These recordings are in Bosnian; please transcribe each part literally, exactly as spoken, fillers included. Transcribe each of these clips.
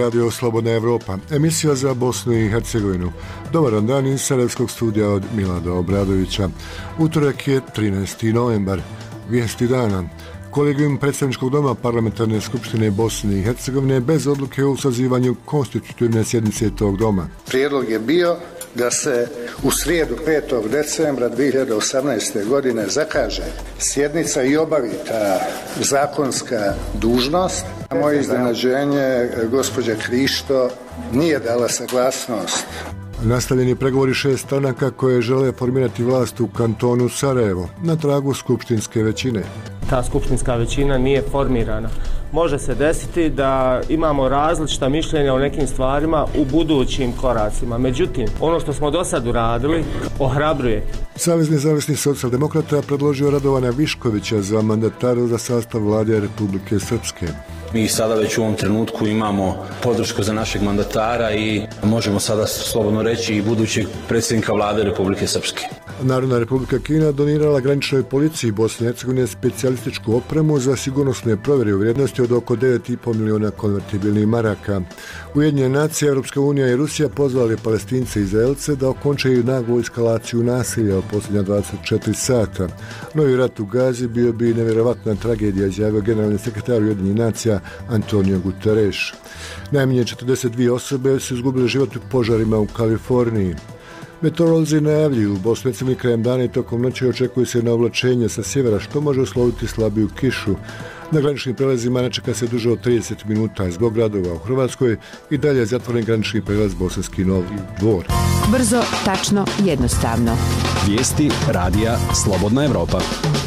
Radio Slobodna Evropa, emisija za Bosnu i Hercegovinu. Dobar dan iz Sarajevskog studija od Milada Obradovića. Utorak je trinaesti novembar. Vijesti dana. Kolegijum Predstavničkog doma Parlamentarne skupštine Bosne i Hercegovine bez odluke o sazivanju konstitutivne sjednice tog doma. Prijedlog je bio da se u srijedu petog decembra dvije hiljade osamnaeste. godine zakaže sjednica i obavi ta zakonska dužnost. Moje iznenađenje, gospođa Krišto nije dala saglasnost. Nastavljeni pregovori šest stranaka koje žele formirati vlast u kantonu Sarajevo na tragu skupštinske većine. Ta skupštinska većina nije formirana. Može se desiti da imamo različita mišljenja o nekim stvarima u budućim koracima. Međutim, ono što smo do sad uradili ohrabruje. Savez nezavisnih socijaldemokrata predložio Radovana Viškovića za mandatara za sastav vlade Republike Srpske. Mi sada već u ovom trenutku imamo podršku za našeg mandatara i možemo sada slobodno reći i budućeg predsjednika vlade Republike Srpske. Narodna Republika Kina donirala graničnoj policiji Bosne i Hercegovine specijalističku opremu za sigurnosne provjere u vrijednosti od oko devet i po miliona konvertibilnih maraka. Ujedinjene nacije, Europska unija i Rusija pozvali Palestince i Izraelce da okončaju naglu eskalaciju nasilja u posljednja dvadeset četiri sata. Novi rat u Gazi bio bi nevjerovatna tragedija, izjavio generalni sekretar Ujedinjenih nacija Antonio Guterres. Najmanje četrdeset dvije osobe su izgubile život u požarima u Kaliforniji. Meteorolozi najavljuju u Bosni i Hercegovini krajem dana i tokom noći očekuje se navlačenje sa sjevera što može usloviti slabiju kišu. Na graničnim prelazima ne čeka se duže od trideset minuta. Zbog gradova u Hrvatskoj i dalje je zatvoren granični prelaz Bosanski Novi Dvor. Brzo, tačno, jednostavno. Vijesti radija Slobodna Evropa.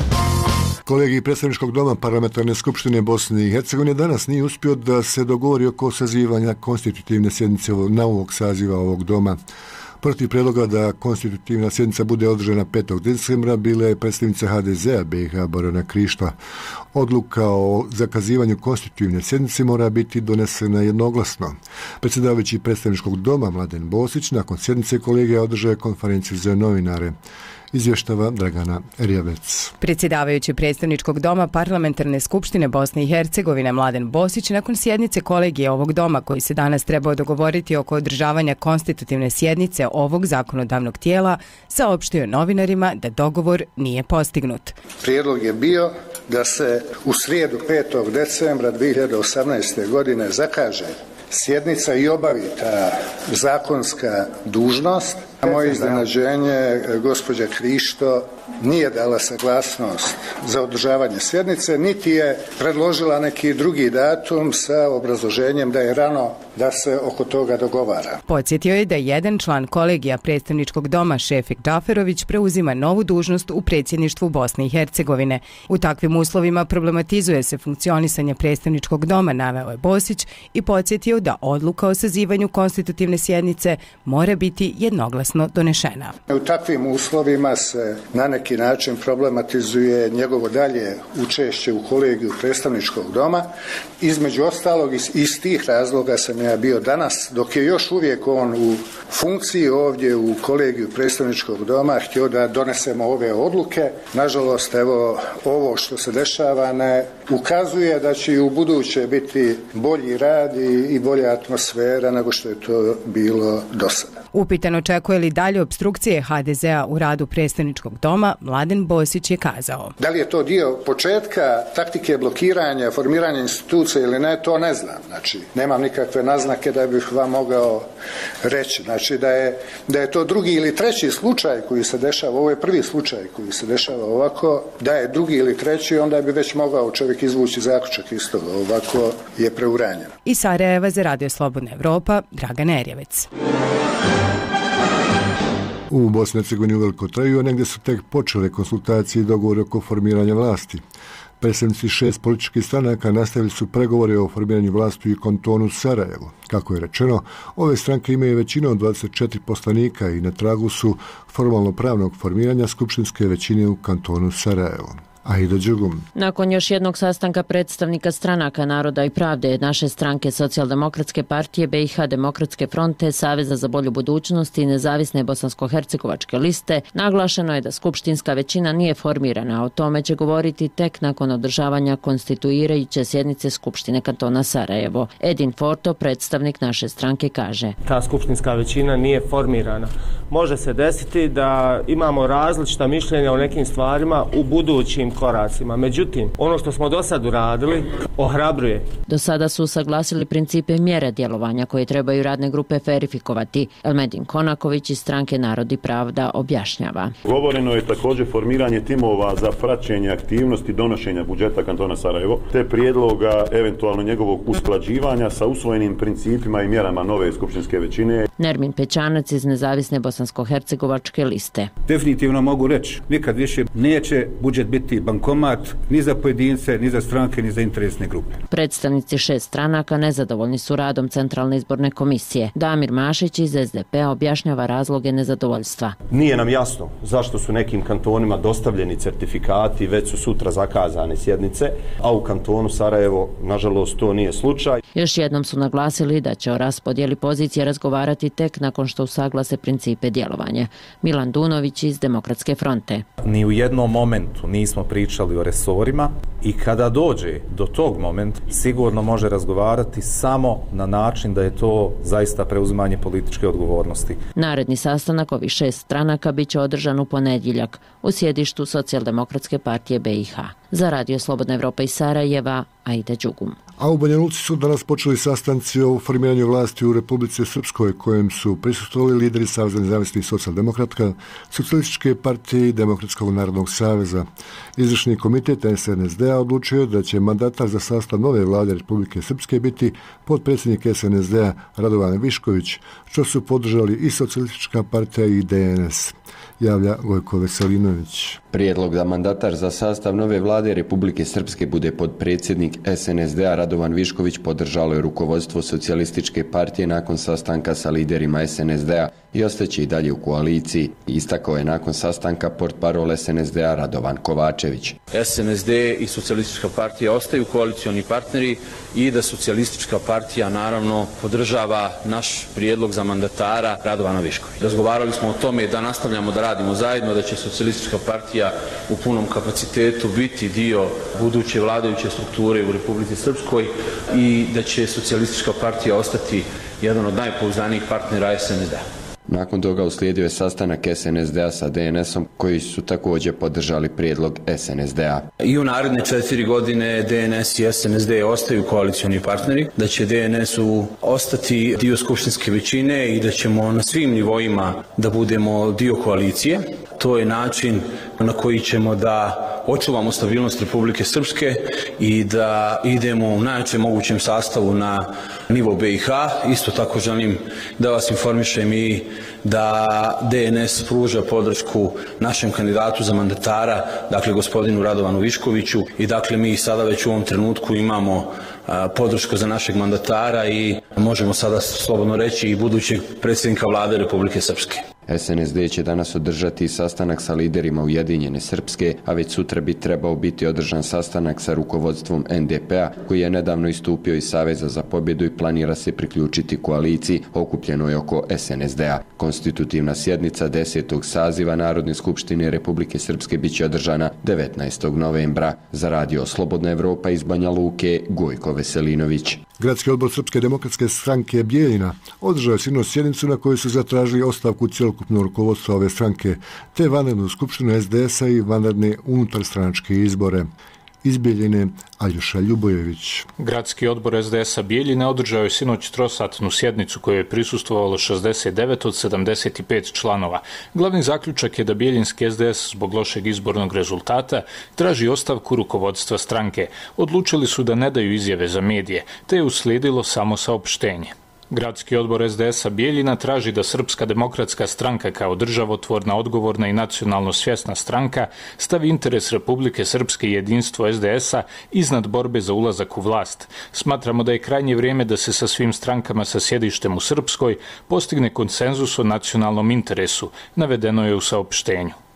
Kolegij Predstavničkog doma Parlamentarne skupštine Bosne i Hercegovine danas nije uspio da se dogovori oko sazivanja konstitutivne sjednice novog saziva ovog doma. Protiv predloga da konstitutivna sjednica bude održana petog decembra bila je predstavnica ha de zea be i ha Borjana Krišto. Odluka o zakazivanju konstitutivne sjednice mora biti donesena jednoglasno. Predsjedavajući Predstavničkog doma Mladen Bosić nakon sjednice kolegija održao konferenciju za novinare. Izvještava Dragana Erjavec. Predsjedavajući Predstavničkog doma Parlamentarne skupštine Bosne i Hercegovine Mladen Bosić nakon sjednice kolegije ovog doma koji se danas trebao dogovoriti oko održavanja konstitutivne sjednice ovog zakonodavnog tijela saopštio novinarima da dogovor nije postignut. Prijedlog je bio da se u srijedu petog decembra dvije hiljade osamnaeste. godine zakaže sjednica i obavi ta zakonska dužnost. Moje iznenađenje, gospođa Krišto nije dala saglasnost za održavanje sjednice, niti je predložila neki drugi datum sa obrazloženjem da je rano da se oko toga dogovara. Podsjetio je da jedan član kolegija Predstavničkog doma Šefik Džaferović preuzima novu dužnost u predsjedništvu Bosne i Hercegovine. U takvim uslovima problematizuje se funkcionisanje Predstavničkog doma, naveo je Bosić i podsjetio da odluka o sazivanju konstitutivne sjednice mora biti jednoglasna donešena. U takvim uslovima se na neki način problematizuje njegovo dalje učešće u kolegiju Predstavničkog doma. Između ostalog, iz, iz tih razloga sam ja bio danas, dok je još uvijek on u funkciji ovdje u kolegiju Predstavničkog doma, htio da donesemo ove odluke. Nažalost, evo, ovo što se dešava ne ukazuje da će i u buduće biti bolji rad i, i bolja atmosfera nego što je to bilo do sada. Upitan očekuje li dalje obstrukcije ha de zea u radu Predstavničkog doma, Mladen Bosić je kazao. Da li je to dio početka taktike blokiranja, formiranja institucija ili ne, to ne znam. Znači, nemam nikakve naznake da bih vam mogao reći. Znači, da je, da je to drugi ili treći slučaj koji se dešava, ovo je prvi slučaj koji se dešava ovako, da je drugi ili treći, onda bi već mogao čovjek izvući zaključak iz toga. Ovako je preuranjeno. Iz Sarajeva za Radio Slobodna Evropa, Dragana Erjavec. U Bosni i Hercegovini uveliko traju, a negdje su tek počele konsultacije i dogovore oko formiranja vlasti. Predstavnici šest političkih stranaka nastavili su pregovore o formiranju vlasti u kantonu Sarajevo. Kako je rečeno, ove stranke imaju većinu od dvadeset četiri poslanika i na tragu su formalno pravnog formiranja skupštinske većine u kantonu Sarajevo. Aida Đugum. Nakon još jednog sastanka predstavnika stranaka Naroda i pravde, naše stranke Socijaldemokratske partije B i H, Demokratske fronte, Saveza za bolju budućnost i nezavisne bosansko-hercegovačke liste, naglašeno je da skupštinska većina nije formirana. O tome će govoriti tek nakon održavanja konstituirajuće sjednice Skupštine kantona Sarajevo. Edin Forto, predstavnik naše stranke, kaže: Ta skupštinska većina nije formirana. Može se desiti da imamo različita mišljenja o nekim stvarima u budućim koracima. Međutim, ono što smo do sad uradili ohrabruje. Do sada su usaglasili principe i mjere djelovanja koje trebaju radne grupe verifikovati. Elmedin Konaković iz stranke Narod i pravda objašnjava. Govoreno je također formiranje timova za praćenje aktivnosti donošenja budžeta kantona Sarajevo, te prijedloga eventualno njegovog usklađivanja sa usvojenim principima i mjerama nove skupštinske većine. Nermin Pećanac iz nezavisne bosansko-hercegovačke liste. Definitivno mogu reći, nikad više neće budžet biti bankomat ni za pojedince, ni za stranke, ni za interesne grupe. Predstavnici šest stranaka nezadovoljni su radom Centralne izborne komisije. Damir Mašić iz S D P objašnjava razloge nezadovoljstva. Nije nam jasno zašto su nekim kantonima dostavljeni certifikati, već su sutra zakazane sjednice, a u kantonu Sarajevo, nažalost, to nije slučaj. Još jednom su naglasili da će o raspodjeli pozicije razgovarati tek nakon što usaglase principe djelovanja. Milan Dunović iz Demokratske fronte. Ni u jednom momentu nismo pričali o resorima i kada dođe do tog momenta sigurno može razgovarati samo na način da je to zaista preuzimanje političke odgovornosti. Naredni sastanak ovih šest stranaka biće održan u ponedjeljak u sjedištu Socijaldemokratske partije B i H. Za Radio Slobodna Evropa iz Sarajeva, Aida Đugum. A u Banja Luci su danas počeli sastanci o formiranju vlasti u Republici Srpskoj, kojem su prisustvovali lideri Saveza nezavisnih socijaldemokrata, Socijalističke partije i Demokratskog narodnog saveza. Izvršni komitet S N S D-a odlučio da će mandatar za sastav nove vlade Republike Srpske biti potpredsjednik S N S D-a Radovan Višković, što su podržali i Socijalistička partija i D N S. Javlja Gojko Veselinović. Prijedlog da mandatar za sastav nove vlade Republike Srpske bude potpredsjednik S N S D-a Radovan Višković podržalo je rukovodstvo Socijalističke partije nakon sastanka sa liderima S N S D-a i ostaće i dalje u koaliciji. Istakao je nakon sastanka portparol S N S D-a Radovan Kovačević. S N S D i Socijalistička partija ostaju koalicioni partneri i da Socijalistička partija naravno podržava naš prijedlog za mandatara Radovana Viškovića. Razgovarali smo o tome da nastavljamo da radimo zajedno, da će Socijalistička partija u punom kapacitetu biti dio buduće vladajuće strukture u Republici Srpskoj i da će Socijalistička partija ostati jedan od najpouzdanijih partnera S N S D-a. Nakon toga uslijedio je sastanak S N S D-a sa D N S-om koji su također podržali prijedlog S N S D-a. I u naredne četiri godine D N S i S N S D ostaju koalicioni partneri, da će D N S-u ostati dio skupštinske većine i da ćemo na svim nivoima da budemo dio koalicije. To je način na koji ćemo da očuvamo stabilnost Republike Srpske i da idemo u najjačem mogućem sastavu na nivo B i H. Isto tako želim da vas informišem i da D N S pruža podršku našem kandidatu za mandatara, dakle gospodinu Radovanu Viškoviću, i dakle mi sada već u ovom trenutku imamo a, podršku za našeg mandatara i možemo sada slobodno reći i budućeg predsjednika vlade Republike Srpske. S N S D će danas održati sastanak sa liderima Ujedinjene Srpske, a već sutra bi trebao biti održan sastanak sa rukovodstvom N D P-a, koji je nedavno istupio iz Saveza za pobjedu i planira se priključiti koaliciji okupljenoj oko S N S D-a. Konstitutivna sjednica desetog saziva Narodne skupštine Republike Srpske biće održana devetnaestog novembra. Za Radio Slobodna Evropa iz Banja Luke, Gojko Veselinović. Gradski odbor Srpske demokratske stranke Bijeljina održao je sinoć sjednicu na kojoj su zatražili ostavku cjelokupnog rukovodstva ove stranke, te vanrednu skupštinu S D S-a i vanredne unutarstranačke izbore. Iz Bijeljine, Aljoša Ljubojević. Gradski odbor S D S-a Bijeljine održao je sinoć trosatnu sjednicu kojoj je prisustvovalo šezdeset devet od sedamdeset pet članova. Glavni zaključak je da bijeljinski S D S zbog lošeg izbornog rezultata traži ostavku rukovodstva stranke. Odlučili su da ne daju izjave za medije, te je uslijedilo samo saopštenje. Gradski odbor S D S-a Bijeljina traži da Srpska demokratska stranka kao državotvorna, odgovorna i nacionalno svjesna stranka stavi interes Republike Srpske i jedinstvo S D S-a iznad borbe za ulazak u vlast. Smatramo da je krajnje vrijeme da se sa svim strankama sa sjedištem u Srpskoj postigne konsenzus o nacionalnom interesu, navedeno je u saopštenju.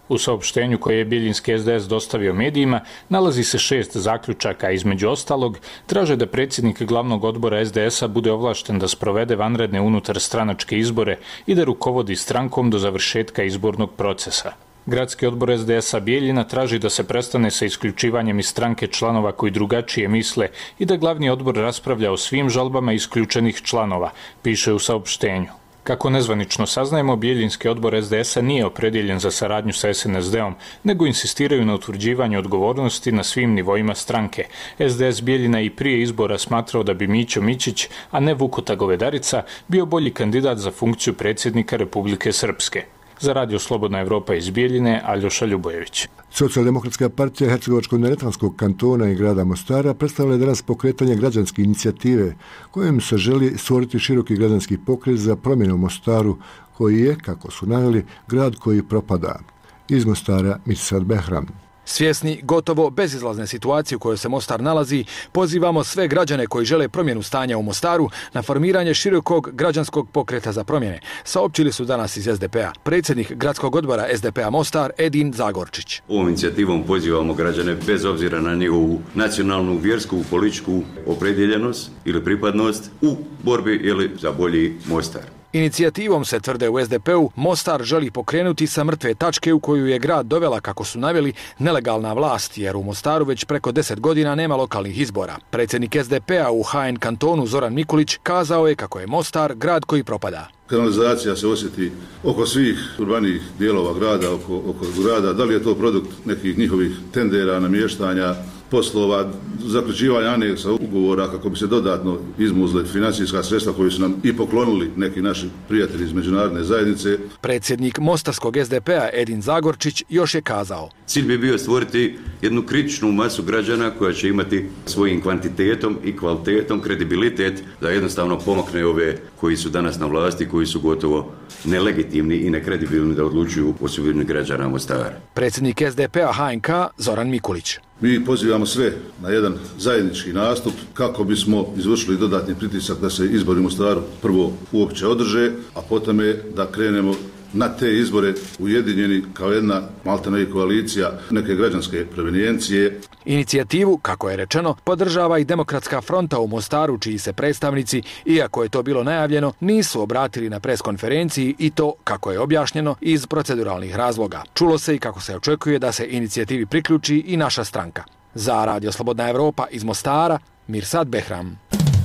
U saopštenju koje je Bijeljinski es de es dostavio medijima nalazi se šest zaključaka, između ostalog traže da predsjednik glavnog odbora es de es-a bude ovlašten da sprovede vanredne unutar stranačke izbore i da rukovodi strankom do završetka izbornog procesa. Gradski odbor es de es-a Bijeljina traži da se prestane sa isključivanjem iz stranke članova koji drugačije misle i da glavni odbor raspravlja o svim žalbama isključenih članova, piše u saopštenju. Kako nezvanično saznajemo, Bijeljinski odbor es de es-a nije opredjeljen za saradnju sa es en es de-om, nego insistiraju na utvrđivanju odgovornosti na svim nivoima stranke. es de es Bijeljina i prije izbora smatrao da bi Mićo Mićić, a ne Vukuta Govedarica, bio bolji kandidat za funkciju predsjednika Republike Srpske. Za Radio Slobodna Evropa iz Bijeljine, Aljoša Ljubojević. Socijaldemokratska partija Hercegovačko-neretvanskog kantona i grada Mostara predstavila je danas pokretanje građanske inicijative kojim se želi stvoriti široki građanski pokret za promjenu u Mostaru, koji je, kako su naveli, grad koji propada. Iz Mostara, Mirsad Behram. Svjesni gotovo bezizlazne situacije u kojoj se Mostar nalazi, pozivamo sve građane koji žele promjenu stanja u Mostaru na formiranje širokog građanskog pokreta za promjene, saopćili su danas iz es de pe-a. Predsjednik gradskog odbora es de pe-a Mostar, Edin Zagorčić. Ovom inicijativom pozivamo građane bez obzira na njegovu nacionalnu, vjersku, političku opredjeljenost ili pripadnost u borbi ili za bolji Mostar. Inicijativom, se tvrde u es de pe-u, Mostar želi pokrenuti sa mrtve tačke u koju je grad dovela, kako su naveli, nelegalna vlast, jer u Mostaru već preko deset godina nema lokalnih izbora. Predsjednik es de pe-a u ha en kantonu Zoran Mikulić kazao je kako je Mostar grad koji propada. Kanalizacija se osjeti oko svih urbanih dijelova grada, oko, oko grada. Da li je to produkt nekih njihovih tendera, namještanja, poslova, zaključivanja aneksa ugovora kako bi se dodatno izmuzle financijska sredstva koju su nam i poklonili neki naši prijatelji iz međunarodne zajednice. Predsjednik mostarskog es de pe-a Edin Zagorčić još je kazao: Cilj bi bio stvoriti jednu kritičnu masu građana koja će imati svojim kvantitetom i kvalitetom kredibilitet da jednostavno pomakne ove koji su danas na vlasti, koji su gotovo nelegitimni i nekredibilni da odlučuju o sudbini građana Mostara. Predsjednik es de pe-a ha en ka Zoran Mikulić. Mi pozivamo sve na jedan zajednički nastup kako bismo izvršili dodatni pritisak da se izbori u Mostaru prvo uopće održe, a potom je da krenemo na te izbore ujedinjeni kao jedna maltene koalicija neke građanske provenijencije. Inicijativu, kako je rečeno, podržava i Demokratska fronta u Mostaru, čiji se predstavnici, iako je to bilo najavljeno, nisu obratili na preskonferenciji i to, kako je objašnjeno, iz proceduralnih razloga. Čulo se i kako se očekuje da se inicijativi priključi i naša stranka. Za Radio Slobodna Evropa iz Mostara, Mirsad Behram.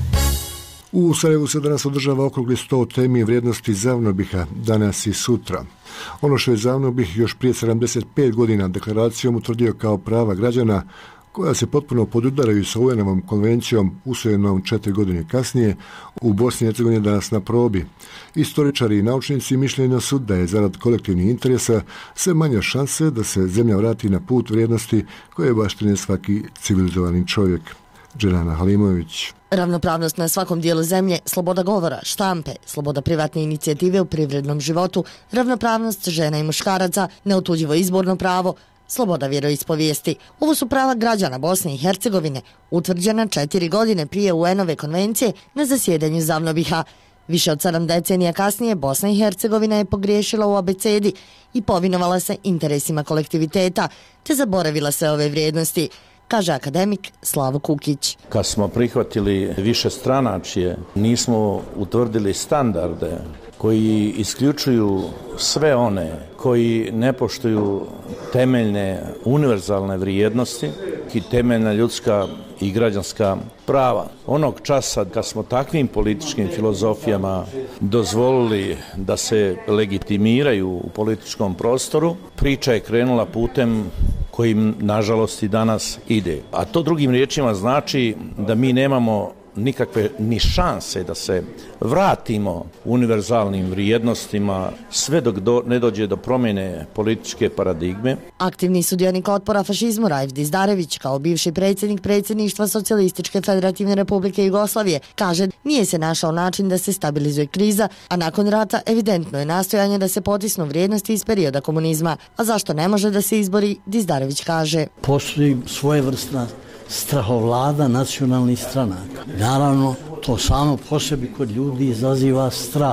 U Sarajevu se danas održava okrugli sto temi vrijednosti Zavnobiha, danas i sutra. Ono što je Zavnobih još prije sedamdeset pet godina deklaracijom utvrdio kao prava građana, koja se potpuno podudaraju sa u en-ovom konvencijom usvojenom četiri godine kasnije, u Bosni i Hercegovini danas na probi. Istoričari i naučnici mišljenja su da je zarad kolektivnih interesa sve manja šanse da se zemlja vrati na put vrijednosti koje baštine svaki civilizovani čovjek. Dželana Halimović. Ravnopravnost na svakom dijelu zemlje, sloboda govora, štampe, sloboda privatne inicijative u privrednom životu, ravnopravnost žena i muškaraca, neotuđivo izborno pravo, sloboda vjeroispovijesti. Ovo su prava građana Bosne i Hercegovine, utvrđena četiri godine prije u en-ove konvencije na zasjedanju Zavnobiha. Više od sedam decenija kasnije Bosna i Hercegovina je pogriješila u abecedi i povinovala se interesima kolektiviteta, te zaboravila sve ove vrijednosti, kaže akademik Slavo Kukić. Kad smo prihvatili više stranačije, nismo utvrdili standarde koji isključuju sve one koji ne poštuju temeljne univerzalne vrijednosti i temeljna ljudska i građanska prava. Onog časa kad smo takvim političkim filozofijama dozvolili da se legitimiraju u političkom prostoru, priča je krenula putem kojim nažalost i danas ide. A to drugim riječima znači da mi nemamo nikakve ni šanse da se vratimo univerzalnim vrijednostima sve dok do, ne dođe do promjene političke paradigme. Aktivni sudionik otpora fašizmu Raif Dizdarević, kao bivši predsjednik predsjedništva Socijalističke federativne republike Jugoslavije, kaže nije se našao način da se stabilizuje kriza, a nakon rata evidentno je nastojanje da se potisnu vrijednosti iz perioda komunizma. A zašto ne može da se izbori, Dizdarević kaže. Postoji svojevrsna strahovlada nacionalnih stranaka. Naravno, to samo po sebi kod ljudi izaziva strah.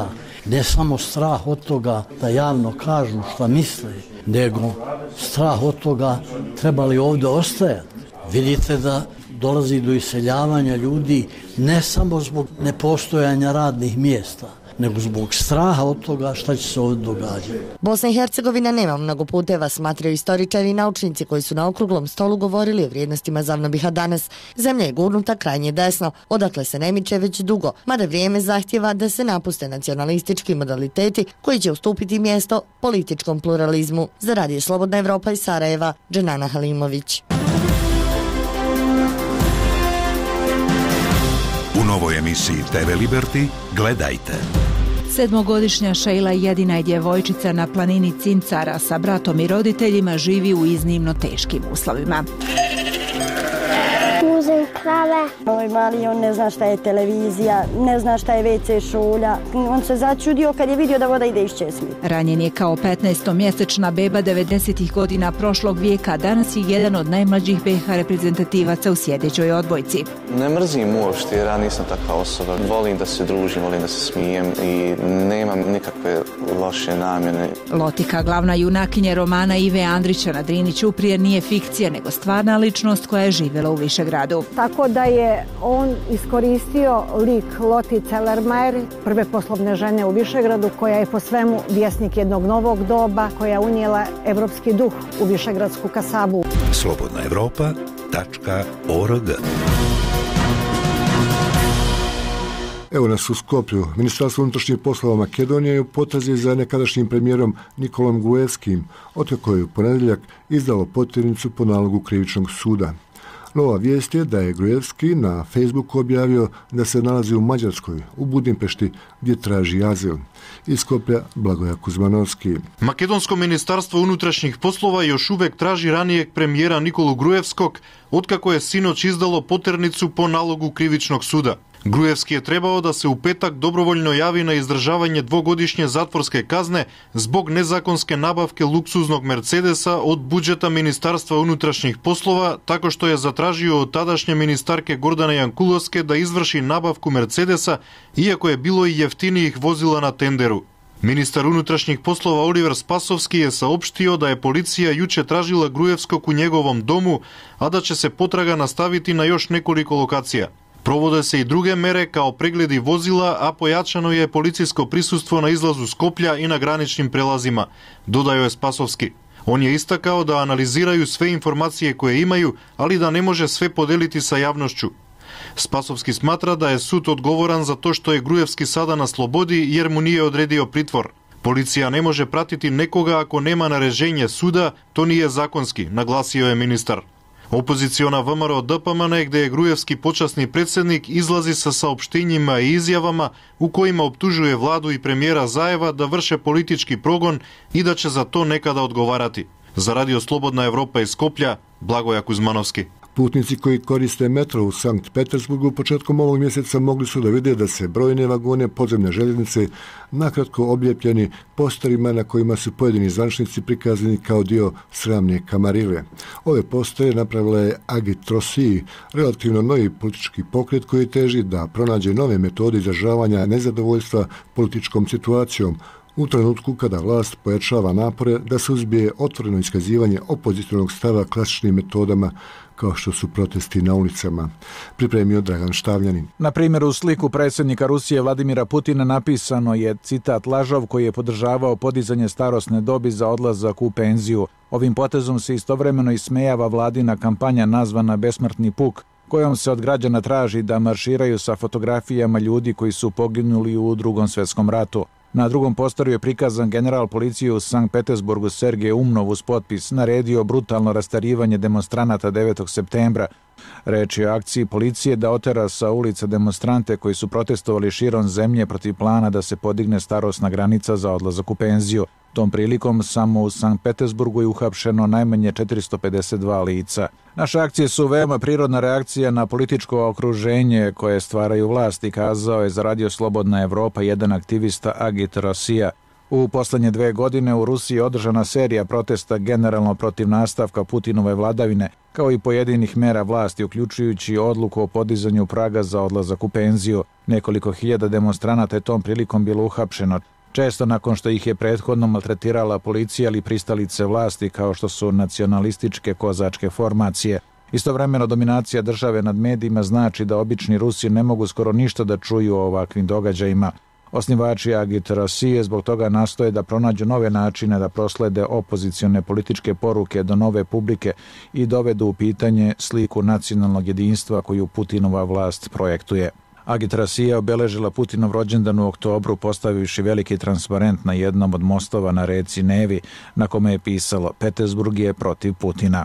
Ne samo strah od toga da javno kažu šta misle, nego strah od toga treba li ovdje ostajati. Vidite da dolazi do iseljavanja ljudi ne samo zbog nepostojanja radnih mjesta, nego zbog straha od toga šta će se ovdje događati. Bosna i Hercegovina nema mnogo puteva, smatraju istoričari i naučnici koji su na okruglom stolu govorili o vrijednostima Zavnobiha danas. Zemlja je gurnuta krajnje desno, odakle se ne miče već dugo, mada vrijeme zahtjeva da se napuste nacionalistički modaliteti koji će ustupiti mjesto političkom pluralizmu. Za Radio Slobodna Evropa iz Sarajeva, Dženana Halimović. U novoj emisiji te ve Liberty gledajte. Sedmogodišnja Šejla, jedina je djevojčica na planini Cincara, sa bratom i roditeljima živi u iznimno teškim uslovima. Uzem krave. Moj mali, on ne zna šta je televizija, ne zna šta je ve ce šolja. On se začudio kad je vidio da voda ide iz česmi. Ranjen je kao petnaestomjesečna beba devedesetih godina prošlog vijeka, danas je jedan od najmlađih be ha reprezentativaca u sjedećoj odbojci. Ne mrzim uopšte jer ja nisam takva osoba. Volim da se družim, volim da se smijem i nemam nikakve loše namjene. Lotika, glavna junakinja romana Ive Andrića na Drini Ćuprije, nije fikcija nego stvarna ličnost koja je živjela u Višegradu. Tako da je on iskoristio lik Lotice Lermajer, prve poslovne žene u Višegradu, koja je po svemu vjesnik jednog novog doba, koja je unijela evropski duh u višegradsku kasabu. slobodna evropa tačka org. Evo nas u Skoplju. Ministarstvo unutrašnjih poslova Makedonije je u potrazi za nekadašnjim premijerom Nikolom Gruevskim, otkako je u ponedjeljak izdalo potjernicu po nalogu krivičnog suda. Nova vijest je da je Gruevski na Facebooku objavio da se nalazi u Mađarskoj, u Budimpešti, gdje traži azil. Iz Skoplja, Blagoja Kuzmanovski. Makedonsko ministarstvo unutrašnjih poslova još uvek traži ranijeg premijera Nikolu Gruevskog, otkako je sinoć izdalo poternicu po nalogu krivičnog suda. Gruevski je trebao da se u petak dobrovoljno javi na izdržavanje dvogodišnje zatvorske kazne zbog nezakonske nabavke luksuznog Mercedesa od budžeta Ministarstva unutrašnjih poslova, tako što je zatražio od tadašnje ministarke Gordane Jankulovske da izvrši nabavku Mercedesa, iako je bilo i jeftinijih vozila na tenderu. Ministar unutrašnjih poslova Oliver Spasovski je saopštio da je policija juče tražila Gruevskog u njegovom domu, a da će se potraga nastaviti na još nekoliko lokacija. Provode se i druge mere kao pregledi vozila, a pojačano je policijsko prisustvo na izlazu Skoplja i na graničnim prelazima, dodao je Spasovski. On je istakao da analiziraju sve informacije koje imaju, ali da ne može sve podeliti sa javnošću. Spasovski smatra da je sud odgovoran za to što je Gruevski sada na slobodi jer mu nije odredio pritvor. Policija ne može pratiti nekoga ako nema naređenje suda, to nije zakonski, naglasio je ministar. Opoziciona ve em er o de pe em en, gde je Gruevski počasni predsjednik, izlazi sa saopštenjima i izjavama u kojima optužuje vladu i premijera Zajeva da vrše politički progon i da će za to nekada odgovarati. Za Radio Slobodna Evropa iz Skoplja, Blagoja Kuzmanovski. Putnici koji koriste metro u Sankt Petersburgu početkom ovog mjeseca mogli su da vide da se brojne vagone podzemne željeznice nakratko oblijepljeni posterima na kojima su pojedini zvančnici prikazani kao dio sramne kamarile. Ove postere napravila je Agit Rosiji, relativno novi politički pokret koji teži da pronađe nove metode izražavanja nezadovoljstva političkom situacijom u trenutku kada vlast pojačava napore da se uzbije otvoreno iskazivanje opozicionog stava klasičnim metodama kao što su protesti na ulicama. Pripremio Dragan Štavljanin. Na primjer, u sliku predsjednika Rusije Vladimira Putina napisano je citat lažov koji je podržavao podizanje starosne dobi za odlazak u penziju. Ovim potezom se istovremeno ismejava vladina kampanja nazvana Besmrtni puk, kojom se od građana traži da marširaju sa fotografijama ljudi koji su poginuli u Drugom svjetskom ratu. Na drugom posteru je prikazan general policije u Sankt Petersburgu Sergej Umnov uz potpis naredio brutalno rastarivanje demonstranata devetog septembra. Reč je o akciji policije da otera sa ulica demonstrante koji su protestovali širom zemlje protiv plana da se podigne starosna granica za odlazak u penziju. Tom prilikom samo u Sankt Petersburgu je uhapšeno najmanje četiristo pedeset dva lica. Naše akcije su veoma prirodna reakcija na političko okruženje koje stvaraju vlasti, kazao je za Radio Slobodna Evropa jedan aktivista Agit Rosija. U poslednje dve godine u Rusiji je održana serija protesta generalno protiv nastavka Putinove vladavine, kao i pojedinih mera vlasti, uključujući odluku o podizanju praga za odlazak u penziju. Nekoliko hiljada demonstranata je tom prilikom bilo uhapšeno. često nakon što ih je prethodno maltretirala policija ili pristalice vlasti kao što su nacionalističke kozačke formacije. Istovremeno dominacija države nad medijima znači da obični Rusi ne mogu skoro ništa da čuju o ovakvim događajima. Osnivači Agit-Rosije zbog toga nastoje da pronađu nove načine da proslede opozicione političke poruke do nove publike i dovedu u pitanje sliku nacionalnog jedinstva koju Putinova vlast projektuje. Agit-Rosije obeležila Putinov rođendan u oktobru postavivši veliki transparent na jednom od mostova na reci Nevi na kome je pisalo Petersburg je protiv Putina.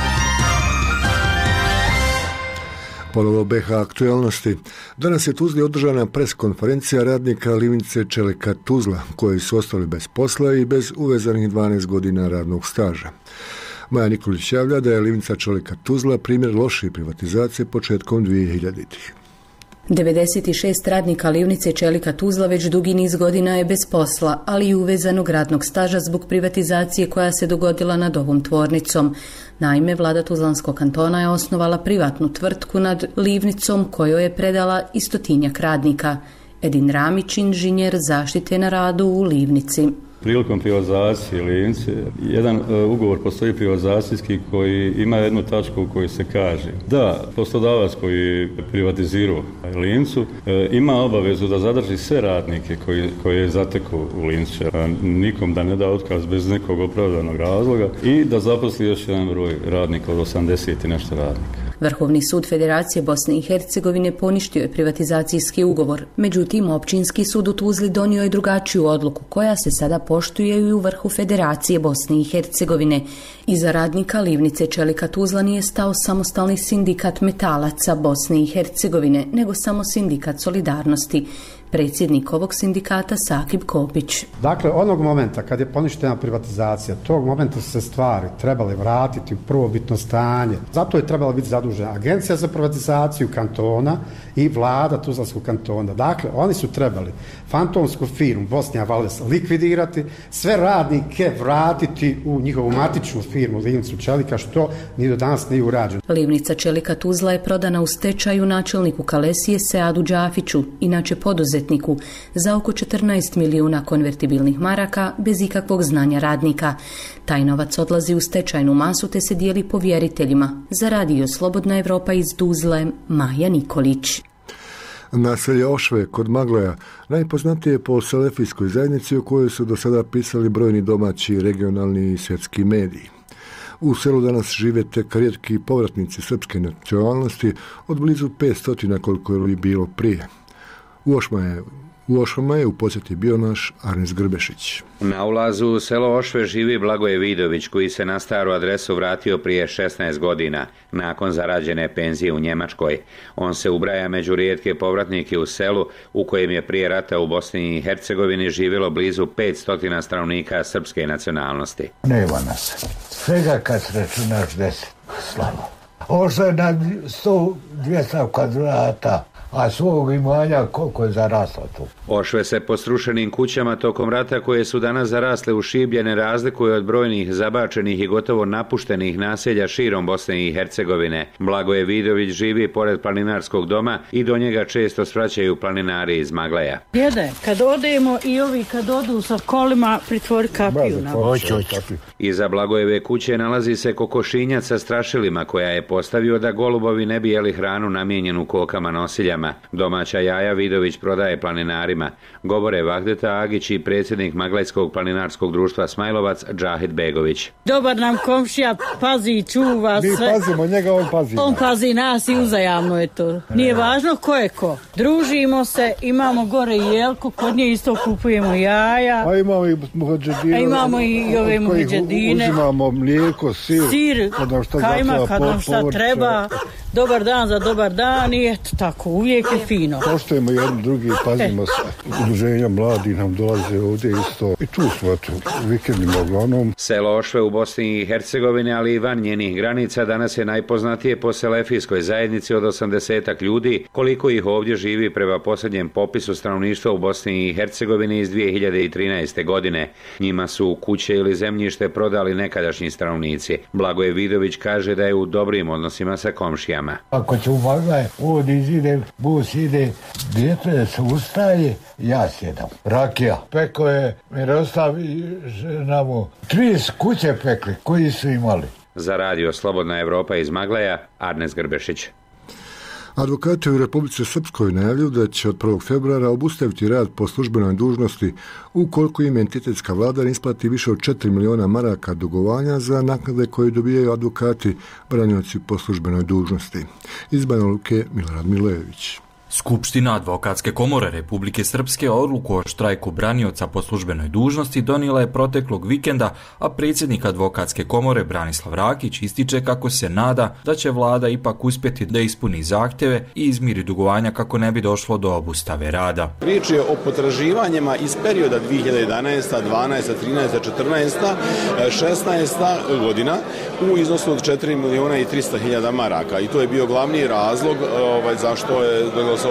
Ponovo B H aktualnosti. Danas je Tuzli održana preskonferencija radnika livnice Čelika Tuzla, koji su ostali bez posla i bez uvezanih dvanaest godina radnog staža. Maja Nikolić javlja da je livnica Čelika Tuzla primjer lošije privatizacije početkom dvije hiljaditih. devedeset šest radnika livnice Čelika Tuzla već dugi niz godina je bez posla, ali i uvezanog radnog staža zbog privatizacije koja se dogodila nad ovom tvornicom. Naime, vlada Tuzlanskog kantona je osnovala privatnu tvrtku nad livnicom kojoj je predala i stotinjak radnika. Edin Ramić, inženjer zaštite na radu u livnici. Prilikom privatizacije livnice, jedan uh, ugovor postoji privatizacijski koji ima jednu tačku u kojoj se kaže da poslodavac koji privatizirao livnicu uh, ima obavezu da zadrži sve radnike koji, koji je zatekao u livnici, nikom da ne da otkaz bez nekog opravdanog razloga i da zaposli još jedan broj radnika od osamdeset i nešto radnika. Vrhovni sud Federacije Bosne i Hercegovine poništio je privatizacijski ugovor. Međutim, općinski sud u Tuzli donio je drugačiju odluku koja se sada poštuje i u vrhu Federacije Bosne i Hercegovine. Iza radnika livnice Čelika Tuzla nije stao samostalni sindikat metalaca Bosne i Hercegovine, nego samo sindikat Solidarnosti. Predsjednik ovog sindikata Sakib Kopić. Dakle, onog momenta kad je poništena privatizacija, tog momenta su se stvari trebale vratiti u prvobitno stanje. Zato je trebala biti zadužena Agencija za privatizaciju kantona i vlada Tuzlanskog kantona. Dakle, oni su trebali fantomsku firmu Bosnija Vales likvidirati, sve radnike vratiti u njihovu matičnu firmu livnicu Čelika, što ni do danas nije urađeno. Livnica Čelika Tuzla je prodana u stečaju načelniku Kalesije Seadu Đafiću, inače poduzetniku, za oko četrnaest milijuna konvertibilnih maraka bez ikakvog znanja radnika. Taj novac odlazi u stečajnu masu te se dijeli povjeriteljima. Za radio Slobodna Evropa iz Tuzle, Maja Nikolić. Naselje Ošve kod Magleja najpoznatije po selefijskoj zajednici o kojoj su do sada pisali brojni domaći, regionalni i svjetski mediji. U selu danas žive tek rijetki povratnici srpske nacionalnosti od blizu petsto koliko je bilo prije. U Ošma je U Ošvama je u posjeti bio naš Arnes Grbešić. Na ulazu u selo Ošve živi Blagoje Vidović, koji se na staru adresu vratio prije šesnaest godina, nakon zarađene penzije u Njemačkoj. On se ubraja među rijetke povratnike u selu, u kojem je prije rata u Bosni i Hercegovini živjelo blizu petsto stanovnika srpske nacionalnosti. Nema nas. Svega kad se računaš deset, slabo. Ošve na sto dvjesto kvadrata. A svog imanja koliko je zaraslo tu? Ošve se po srušenim kućama tokom rata, koje su danas zarasle u šiblje, ne razlikuje od brojnih zabačenih i gotovo napuštenih naselja širom Bosne i Hercegovine. Blagoje Vidović živi pored planinarskog doma i do njega često svraćaju planinari iz Magleja. Jede, kad odemo i ovi kad odu sa kolima pritvori kapiju. Iza Blagojeve kuće nalazi se kokošinjac sa strašilima koja je postavio da golubovi ne bi jeli hranu namijenjenu kokama nosiljama. Domaća jaja Vidović prodaje planinarima, govore Vahdeta Agić i predsjednik Maglajskog planinarskog društva Smajlovac Džahid Begović. Dobar nam komšija, pazi, čuva sve. Mi pazimo njega, on pazi. On pazi nas i uzajamno je to. Nije važno ko je ko. Družimo se, imamo gore i jelku, kod nje isto kupujemo jaja. A imamo i muhađedine. A imamo i ove muhađedine. Uzimamo mlijeko, sir. Sir, kajma kad nam šta treba. Dobar dan za dobar dan i eto tako, uvijek je fino. Poštujemo jedni drugi, pazimo se. Udruženja mladi nam dolaze ovdje isto. I tu smo, eto, vikendima uglavnom. Selo Ošve u Bosni i Hercegovini, ali i van njenih granica, danas je najpoznatije po selefijskoj zajednici od osamdesetak ljudi, koliko ih ovdje živi prema posljednjem popisu stanovništva u Bosni i Hercegovini iz dvije hiljade trinaeste. godine. Njima su kuće ili zemljište prodali nekadašnji stanovnici. Blagoje Vidović kaže da je u dobrim odnosima sa komšijama. godinama. Ako će u Maglaj, on izide, bus ide, djete se ustaje, ja sjedam. Rakija. Peko je Miroslav i žena mu. Tri kuće pekli, koji su imali. Za radio Slobodna Evropa iz Maglaja, Arnes Grbešić. Advokati u Republici Srpskoj najavljuju da će od prvog februara obustaviti rad po službenoj dužnosti ukoliko im entitetska vlada ne isplati više od četiri miliona maraka dugovanja za naknade koje dobijaju advokati branioci po službenoj dužnosti. Iz Banja Luke, Milorad Milojević. Skupština Advokatske komore Republike Srpske odluku o štrajku branioca po službenoj dužnosti donijela je proteklog vikenda, a predsjednik Advokatske komore Branislav Rakić ističe kako se nada da će vlada ipak uspjeti da ispuni zahtjeve i izmiri dugovanja kako ne bi došlo do obustave rada. Riječ je o potraživanjima iz perioda dvije hiljade jedanaesta, dvanaesta, trinaesta, četrnaesta, šesnaesta godina u iznosu od četiri miliona i trista hiljada maraka i to je bio glavni razlog ovaj, zašto je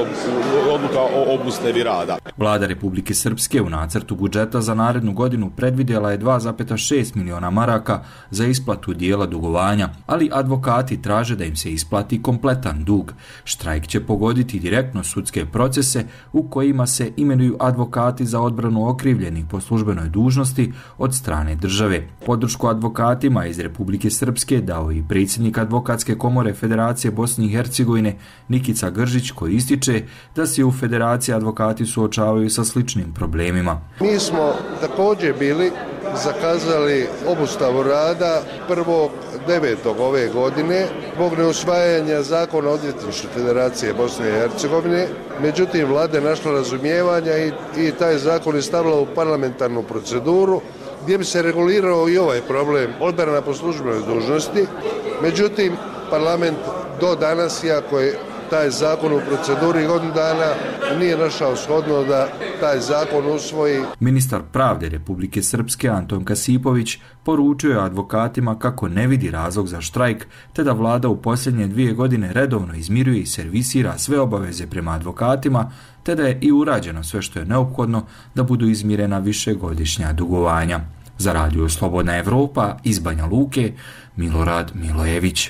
odluka o obustavi rada. Vlada Republike Srpske u nacrtu budžeta za narednu godinu predvidjela je dva zarez šest miliona maraka za isplatu dijela dugovanja, ali advokati traže da im se isplati kompletan dug. Štrajk će pogoditi direktno sudske procese u kojima se imenuju advokati za odbranu okrivljenih po službenoj dužnosti od strane države. Podršku advokatima iz Republike Srpske dao i predsjednik Advokatske komore Federacije Bosne i Hercegovine Nikica Gržić, koji ističe da se u Federaciji advokati suočavaju sa sličnim problemima. Mi smo također bili zakazali obustavu rada prvog devetog ove godine zbog neusvajanja zakona o odvjetništvu Federacije Bosne i Hercegovine. Međutim, vlada je našla razumijevanja i, i taj zakon je stavila u parlamentarnu proceduru gdje bi se regulirao i ovaj problem odbrana po službenoj dužnosti. Međutim, parlament do danas, iako je taj zakon u proceduri godinu dana, nije našao shodno da taj zakon usvoji. Ministar pravde Republike Srpske Anton Kasipović poručio je advokatima kako ne vidi razlog za štrajk, te da vlada u posljednje dvije godine redovno izmiruje i servisira sve obaveze prema advokatima, te da je i urađeno sve što je neophodno da budu izmirena višegodišnja dugovanja. Za radio Slobodna Evropa iz Banja Luke, Milorad Milojević.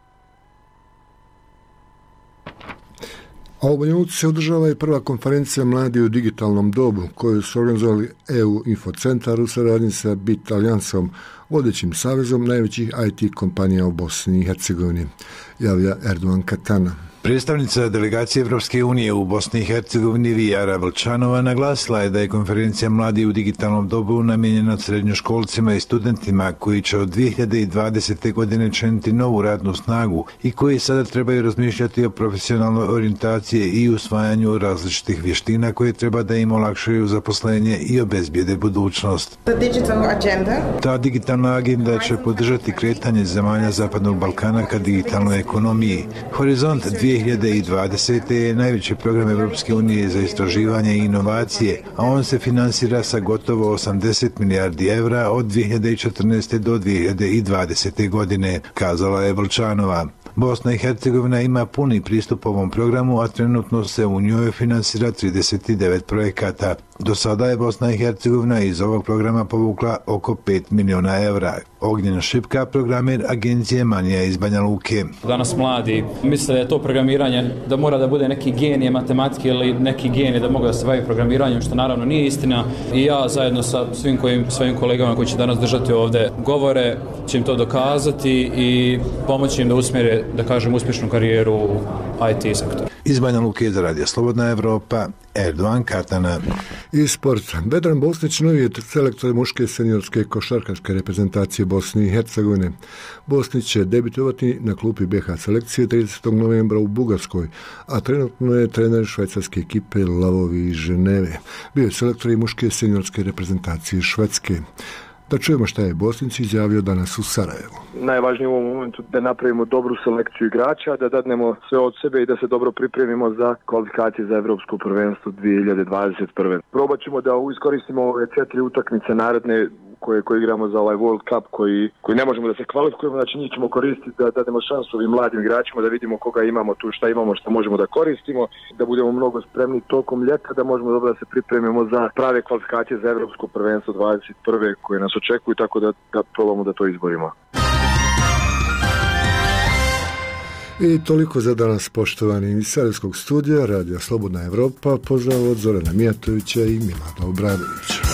A u Banja Luci se održava i prva konferencija Mladi u digitalnom dobu koju su organizovali E U Infocentar u saradnji sa Bit Alijansom, vodećim savezom najvećih I T kompanija u Bosni i Hercegovini, javlja Erdogan Katana. Predstavnica delegacije Evropske unije u Bosni i Hercegovini Vijara Vlčanova naglasila je da je konferencija Mladi u digitalnom dobu namijenjena srednjoškolcima i studentima koji će od dvije hiljade dvadesete. godine činiti novu radnu snagu i koji sada trebaju razmišljati o profesionalnoj orijentaciji i usvajanju različitih vještina koje treba da im olakšaju zaposlenje i obezbijede budućnost. Ta digitalna agenda će podržati kretanje zemalja Zapadnog Balkana ka digitalnoj ekonomiji. Horizont dvije hiljade dvadesete. je najveći program Evropske unije za istraživanje i inovacije, a on se finansira sa gotovo osamdeset milijardi evra od dvije hiljade četrnaeste. do dvije hiljade dvadesete. godine, kazala je Vlčanova. Bosna i Hercegovina ima puni pristup ovom programu, a trenutno se u njoj finansira trideset devet projekata. Do sada je Bosna i Hercegovina iz ovog programa povukla oko pet miliona evra. Ognjen Šipka, programer agencije Manija iz Banja Luke. Danas mladi misle da je to programiranje, da mora da bude neki genije matematike ili neki genije da mogu da se bavi programiranjem, što naravno nije istina. I ja zajedno sa svim kojim, svojim kolegama koji će danas držati ovdje govore, će im to dokazati i pomoći im da usmjere, da kažem, uspješnu karijeru u I T sektoru. Iz Banja Luke za radio Slobodna Evropa, Erdogan Katana. I sport. Vedran Bosnić novi je selektor muške seniorske košarkaške reprezentacije Bosne i Hercegovine. Bosnić će debitovati na klupi B H selekcije tridesetog novembra u Bugarskoj, a trenutno je trener švajcarske ekipe Lavovi iz Ženeve. Bio je selektor i muške seniorske reprezentacije Švedske. Da čujemo šta je Bosnić izjavio danas u Sarajevu. Najvažnije u ovom momentu da napravimo dobru selekciju igrača, da dadnemo sve od sebe i da se dobro pripremimo za kvalifikacije za Evropsko prvenstvo dvije hiljade dvadeset prve. Probat ćemo da iskoristimo ove četiri utakmice naredne koje, koje igramo za ovaj World Cup koji, koji ne možemo da se kvalifikujemo, znači njih ćemo koristiti da dademo šansu ovim mladim igračima, da vidimo koga imamo tu, šta imamo, šta možemo da koristimo, da budemo mnogo spremni tokom ljeta, da možemo dobro da se pripremimo za prave kvalifikacije za Evropsko prvenstvo dvadeset prve koje nas očekuju, tako da, da probamo da to izborimo. I toliko za danas, poštovani iz Sarajevskog studija Radija Slobodna Evropa, pozdrav od Zorana Mijatovića i Milana Obradovića.